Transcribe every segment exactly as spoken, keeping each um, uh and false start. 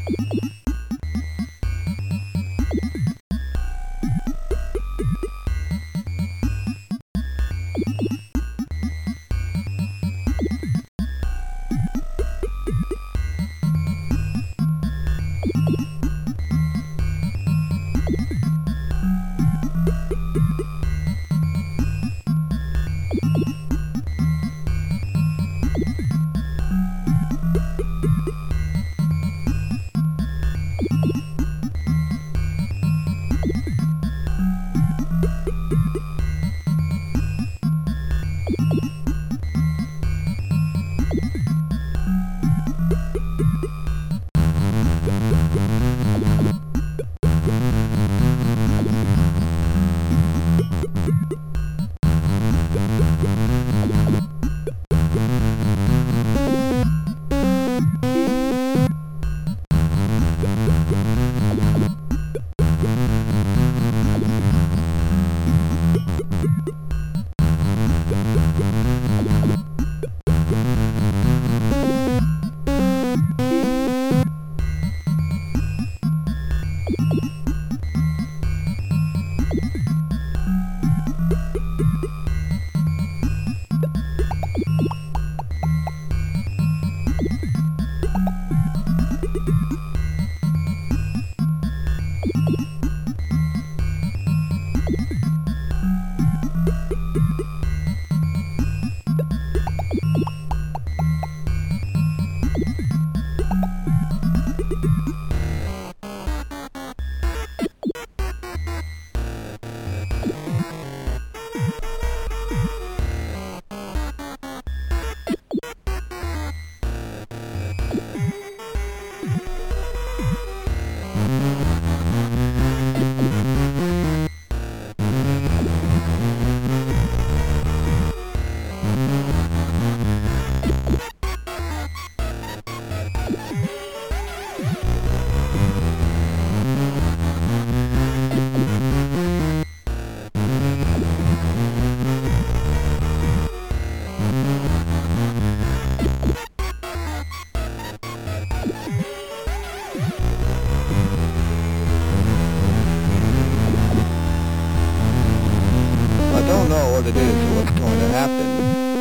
what it is or what's going to happen,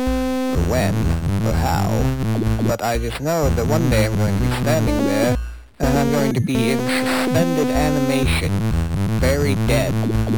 or when, or how, but I just know that one day I'm going to be standing there, and I'm going to be in suspended animation, very dead.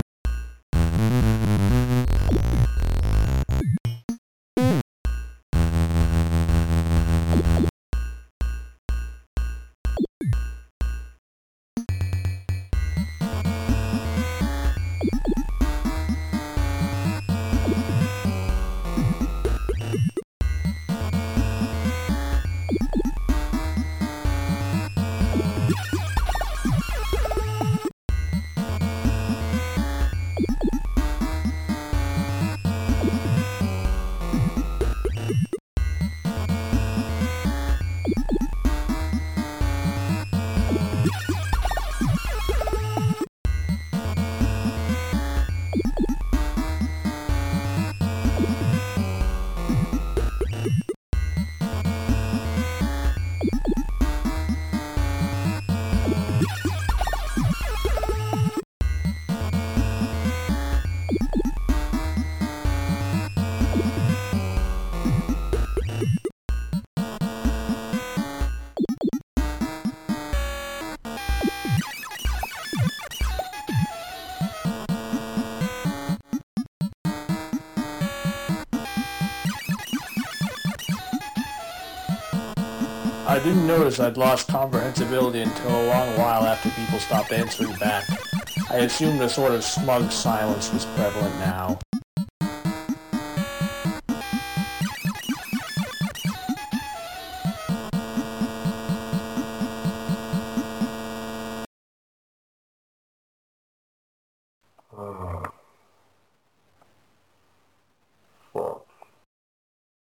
I didn't notice I'd lost comprehensibility until a long while after people stopped answering back. I assumed a sort of smug silence was prevalent now.